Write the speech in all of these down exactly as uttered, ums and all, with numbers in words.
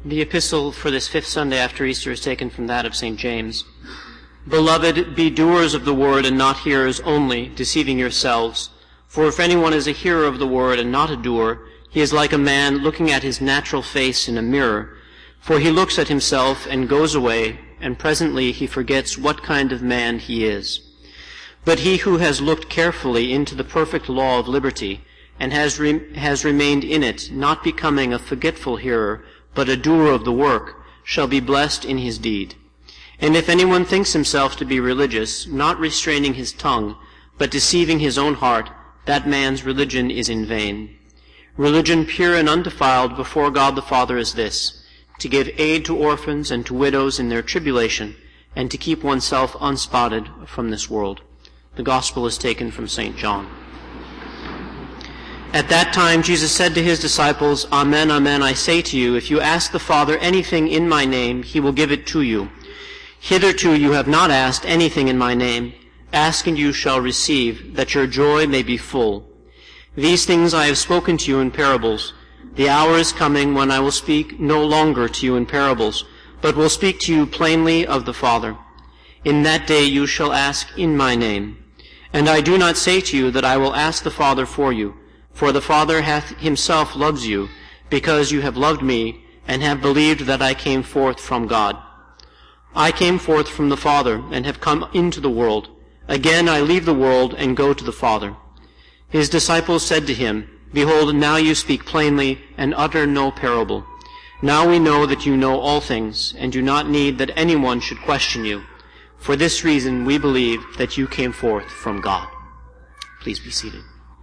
The epistle for this fifth Sunday after Easter is taken from that of Saint James. Beloved, be doers of the word and not hearers only, deceiving yourselves. For if anyone is a hearer of the word and not a doer, he is like a man looking at his natural face in a mirror. For he looks at himself and goes away, and presently he forgets what kind of man he is. But he who has looked carefully into the perfect law of liberty, and has, re- has remained in it, not becoming a forgetful hearer, but a doer of the work, shall be blessed in his deed. And if anyone thinks himself to be religious, not restraining his tongue, but deceiving his own heart, that man's religion is in vain. Religion pure and undefiled before God the Father is this, to give aid to orphans and to widows in their tribulation, and to keep oneself unspotted from this world. The Gospel is taken from Saint John. At that time Jesus said to his disciples, Amen, amen, I say to you, if you ask the Father anything in my name, he will give it to you. Hitherto you have not asked anything in my name. Ask and you shall receive, that your joy may be full. These things I have spoken to you in parables. The hour is coming when I will speak no longer to you in parables, but will speak to you plainly of the Father. In that day you shall ask in my name. And I do not say to you that I will ask the Father for you, for the Father hath himself loves you, because you have loved me, and have believed that I came forth from God. I came forth from the Father, and have come into the world. Again I leave the world, and go to the Father. His disciples said to him, Behold, now you speak plainly, and utter no parable. Now we know that you know all things, and do not need that anyone should question you. For this reason we believe that you came forth from God. Please be seated.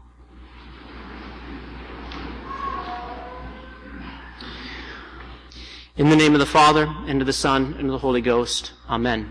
In the name of the Father, and of the Son, and of the Holy Ghost. Amen.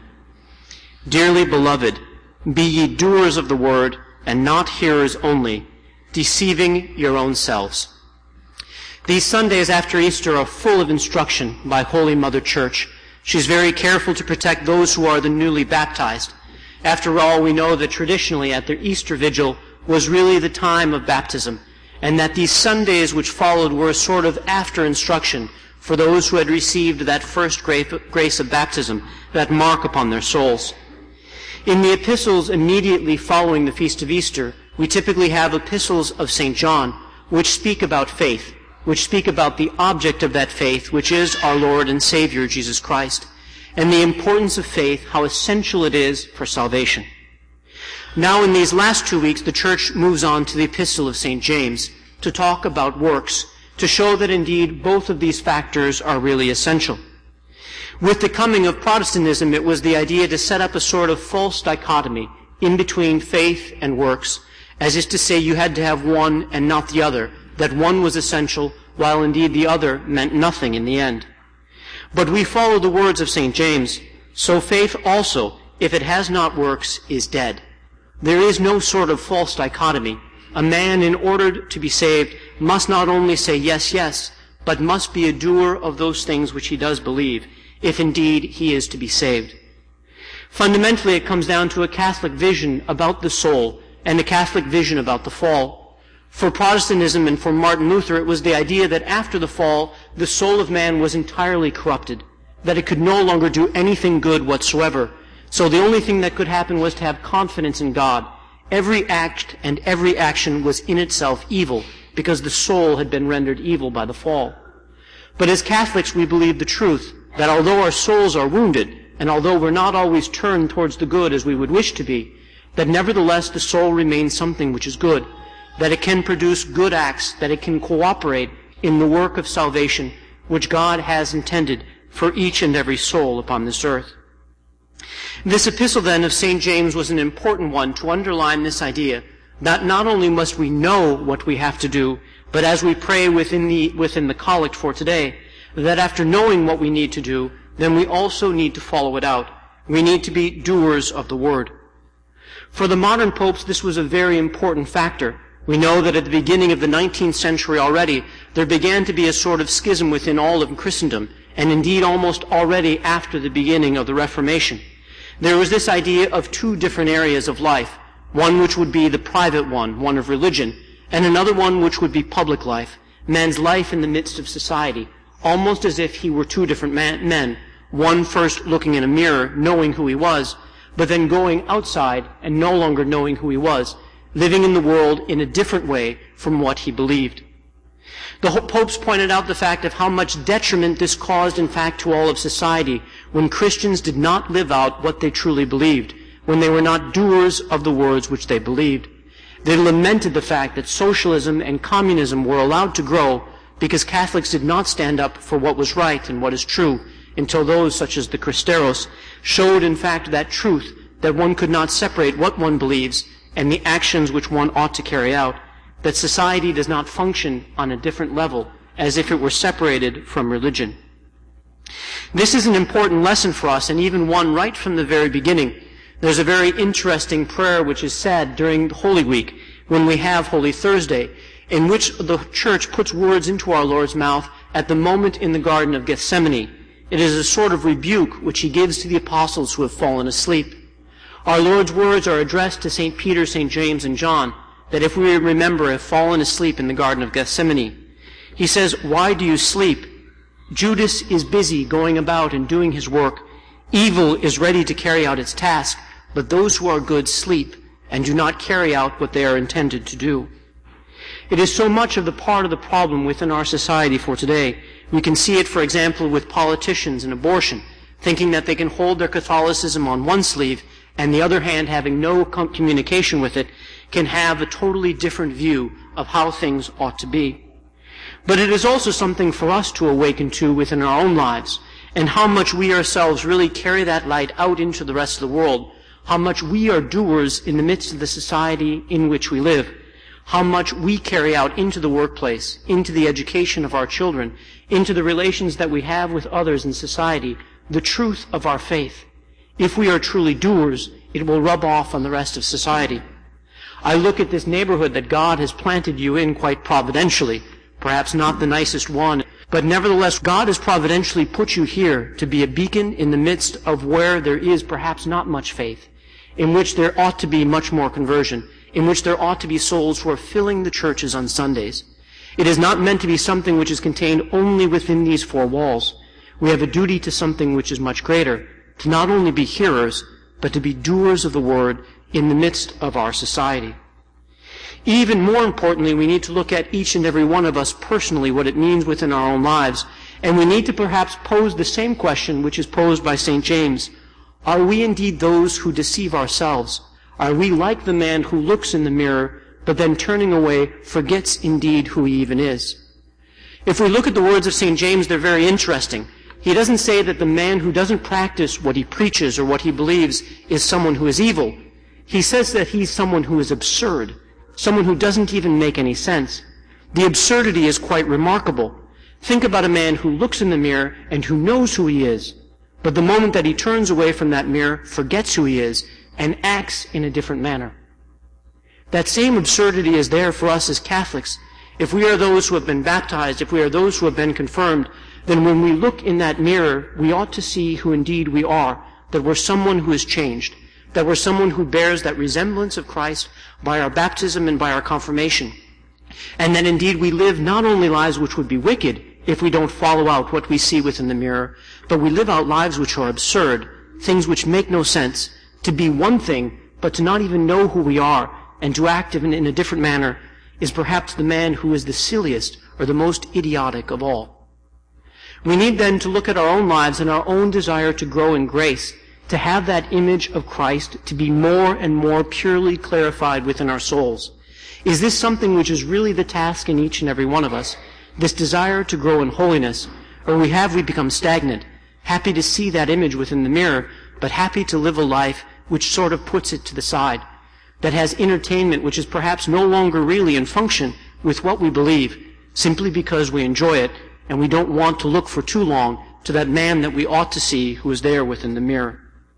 Dearly beloved, be ye doers of the word, and not hearers only, deceiving your own selves. These Sundays after Easter are full of instruction by Holy Mother Church. She's very careful to protect those who are the newly baptized. After all, we know that traditionally at their Easter vigil was really the time of baptism, and that these Sundays which followed were a sort of after instruction for those who had received that first grace of baptism, that mark upon their souls. In the epistles immediately following the Feast of Easter, we typically have epistles of Saint John, which speak about faith, which speak about the object of that faith, which is our Lord and Savior, Jesus Christ, and the importance of faith, how essential it is for salvation. Now in these last two weeks, the Church moves on to the epistle of Saint James to talk about works, to show that indeed both of these factors are really essential. With the coming of Protestantism, it was the idea to set up a sort of false dichotomy in between faith and works, as is to say you had to have one and not the other, that one was essential, while indeed the other meant nothing in the end. But we follow the words of Saint James, so faith also, if it has not works, is dead. There is no sort of false dichotomy. A man, in order to be saved, must not only say yes, yes, but must be a doer of those things which he does believe, if indeed he is to be saved. Fundamentally, it comes down to a Catholic vision about the soul and a Catholic vision about the fall. For Protestantism and for Martin Luther, it was the idea that after the fall, the soul of man was entirely corrupted, that it could no longer do anything good whatsoever. So the only thing that could happen was to have confidence in God. Every act and every action was in itself evil, because the soul had been rendered evil by the fall. But as Catholics, we believe the truth, that although our souls are wounded, and although we're not always turned towards the good as we would wish to be, that nevertheless the soul remains something which is good, that it can produce good acts, that it can cooperate in the work of salvation which God has intended for each and every soul upon this earth. This epistle, then, of Saint James was an important one to underline this idea that not only must we know what we have to do, but as we pray within the, within the collect for today, that after knowing what we need to do, then we also need to follow it out. We need to be doers of the word. For the modern popes, this was a very important factor. We know that at the beginning of the nineteenth century already, there began to be a sort of schism within all of Christendom, and indeed almost already after the beginning of the Reformation. There was this idea of two different areas of life, one which would be the private one, one of religion, and another one which would be public life, man's life in the midst of society, almost as if he were two different man, men, one first looking in a mirror, knowing who he was, but then going outside and no longer knowing who he was, living in the world in a different way from what he believed. The popes pointed out the fact of how much detriment this caused, in fact, to all of society when Christians did not live out what they truly believed, when they were not doers of the words which they believed. They lamented the fact that socialism and communism were allowed to grow because Catholics did not stand up for what was right and what is true until those, such as the Cristeros, showed, in fact, that truth, that one could not separate what one believes and the actions which one ought to carry out, that society does not function on a different level as if it were separated from religion. This is an important lesson for us, and even one right from the very beginning. There's a very interesting prayer which is said during Holy Week, when we have Holy Thursday, in which the Church puts words into our Lord's mouth at the moment in the Garden of Gethsemane. It is a sort of rebuke which he gives to the apostles who have fallen asleep. Our Lord's words are addressed to Saint Peter, Saint James, and John, that if we remember have fallen asleep in the Garden of Gethsemane. He says, "Why do you sleep? Judas is busy going about and doing his work. Evil is ready to carry out its task, but those who are good sleep and do not carry out what they are intended to do." It is so much of the part of the problem within our society for today. We can see it, for example, with politicians and abortion, thinking that they can hold their Catholicism on one sleeve and the other hand, having no communication with it, can have a totally different view of how things ought to be. But it is also something for us to awaken to within our own lives, and how much we ourselves really carry that light out into the rest of the world, how much we are doers in the midst of the society in which we live, how much we carry out into the workplace, into the education of our children, into the relations that we have with others in society, the truth of our faith. If we are truly doers, it will rub off on the rest of society. I look at this neighborhood that God has planted you in quite providentially, perhaps not the nicest one, but nevertheless God has providentially put you here to be a beacon in the midst of where there is perhaps not much faith, in which there ought to be much more conversion, in which there ought to be souls who are filling the churches on Sundays. It is not meant to be something which is contained only within these four walls. We have a duty to something which is much greater, to not only be hearers, but to be doers of the word in the midst of our society. Even more importantly, we need to look at each and every one of us personally, what it means within our own lives, and we need to perhaps pose the same question which is posed by Saint James. Are we indeed those who deceive ourselves? Are we like the man who looks in the mirror, but then turning away forgets indeed who he even is? If we look at the words of Saint James, they're very interesting. He doesn't say that the man who doesn't practice what he preaches or what he believes is someone who is evil. He says that he's someone who is absurd, someone who doesn't even make any sense. The absurdity is quite remarkable. Think about a man who looks in the mirror and who knows who he is, but the moment that he turns away from that mirror, forgets who he is, and acts in a different manner. That same absurdity is there for us as Catholics. If we are those who have been baptized, if we are those who have been confirmed, then when we look in that mirror, we ought to see who indeed we are, that we're someone who is changed, that we're someone who bears that resemblance of Christ by our baptism and by our confirmation, and that indeed we live not only lives which would be wicked if we don't follow out what we see within the mirror, but we live out lives which are absurd, things which make no sense. To be one thing, but to not even know who we are, and to act in, in a different manner, is perhaps the man who is the silliest or the most idiotic of all. We need then to look at our own lives and our own desire to grow in grace, to have that image of Christ to be more and more purely clarified within our souls. Is this something which is really the task in each and every one of us, this desire to grow in holiness, or we have we become stagnant, happy to see that image within the mirror, but happy to live a life which sort of puts it to the side, that has entertainment which is perhaps no longer really in function with what we believe, simply because we enjoy it, and we don't want to look for too long to that man that we ought to see who is there within the mirror.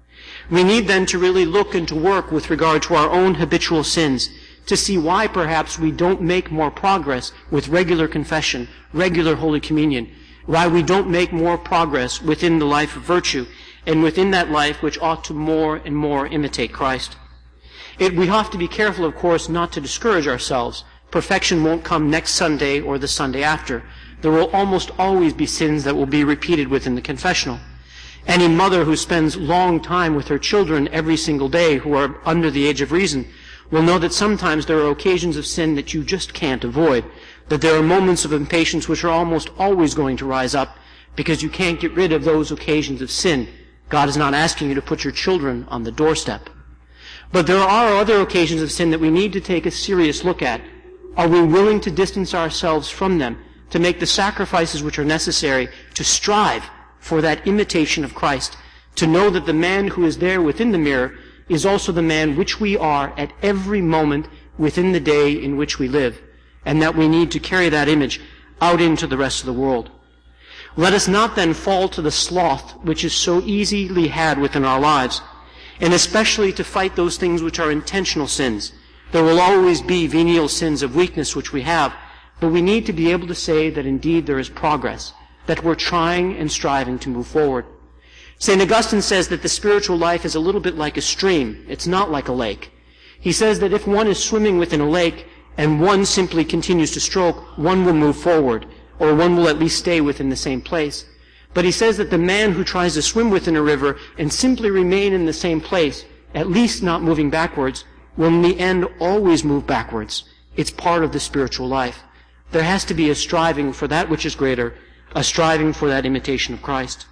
We need then to really look and to work with regard to our own habitual sins, to see why perhaps we don't make more progress with regular confession, regular Holy Communion, why we don't make more progress within the life of virtue, and within that life which ought to more and more imitate Christ. It, we have to be careful, of course, not to discourage ourselves. Perfection won't come next Sunday or the Sunday after. there will almost always be sins that will be repeated within the confessional. Any mother who spends long time with her children every single day who are under the age of reason will know that sometimes there are occasions of sin that you just can't avoid, that there are moments of impatience which are almost always going to rise up because you can't get rid of those occasions of sin. God is not asking you to put your children on the doorstep. But there are other occasions of sin that we need to take a serious look at. Are we willing to distance ourselves from them, to make the sacrifices which are necessary to strive for that imitation of Christ, to know that the man who is there within the mirror is also the man which we are at every moment within the day in which we live, and that we need to carry that image out into the rest of the world. Let us not then fall to the sloth which is so easily had within our lives, and especially to fight those things which are intentional sins. There will always be venial sins of weakness which we have, but we need to be able to say that indeed there is progress, that we're trying and striving to move forward. Saint Augustine says that the spiritual life is a little bit like a stream. It's not like a lake. He says that if one is swimming within a lake and one simply continues to stroke, one will move forward, or one will at least stay within the same place. But he says that the man who tries to swim within a river and simply remain in the same place, at least not moving backwards, will in the end always move backwards. It's part of the spiritual life. There has to be a striving for that which is greater, a striving for that imitation of Christ.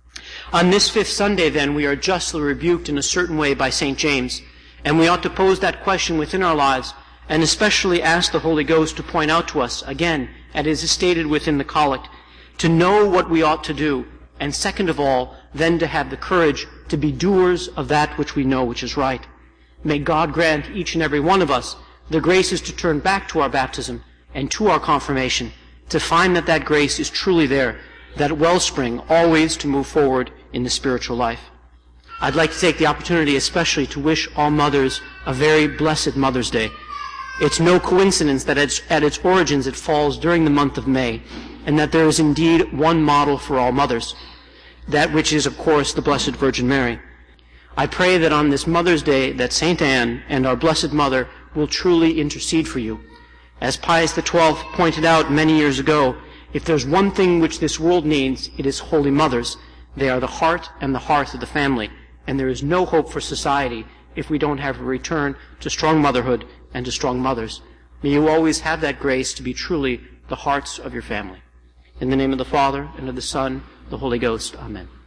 On this fifth Sunday, then, we are justly rebuked in a certain way by Saint James, and we ought to pose that question within our lives, and especially ask the Holy Ghost to point out to us, again, as is stated within the Collect, to know what we ought to do, and second of all, then to have the courage to be doers of that which we know which is right. May God grant each and every one of us the graces to turn back to our baptism and to our confirmation, to find that that grace is truly there, that wellspring always to move forward in the spiritual life. I'd like to take the opportunity especially to wish all mothers a very blessed Mother's Day. It's no coincidence that at its origins it falls during the month of May, and that there is indeed one model for all mothers, that which is, of course, the Blessed Virgin Mary. I pray that on this Mother's Day that Saint Anne and our Blessed Mother will truly intercede for you. As Pius the Twelfth pointed out many years ago, if there's one thing which this world needs, it is holy mothers. They are the heart and the hearth of the family, and there is no hope for society if we don't have a return to strong motherhood and to strong mothers. May you always have that grace to be truly the hearts of your family. In the name of the Father, and of the Son, and of the Holy Ghost. Amen.